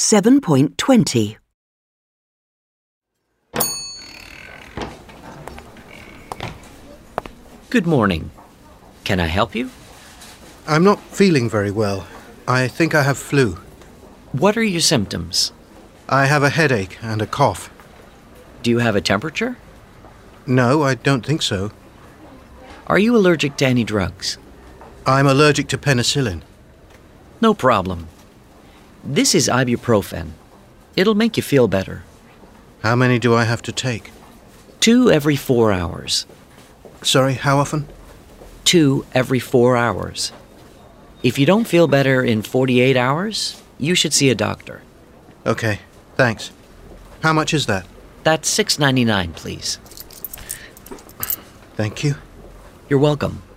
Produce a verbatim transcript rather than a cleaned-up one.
seven point twenty. Good morning. Can I help you? I'm not feeling very well. I think I have flu. What are your symptoms? I have a headache and a cough. Do you have a temperature? No, I don't think so. Are you allergic to any drugs? I'm allergic to penicillin. No problem. This is ibuprofen. It'll make you feel better. How many do I have to take? Two every four hours. Sorry, how often? Two every four hours. If you don't feel better in forty-eight hours, you should see a doctor. Okay, thanks. How much is that? That's six ninety-nine, please. Thank you. You're welcome.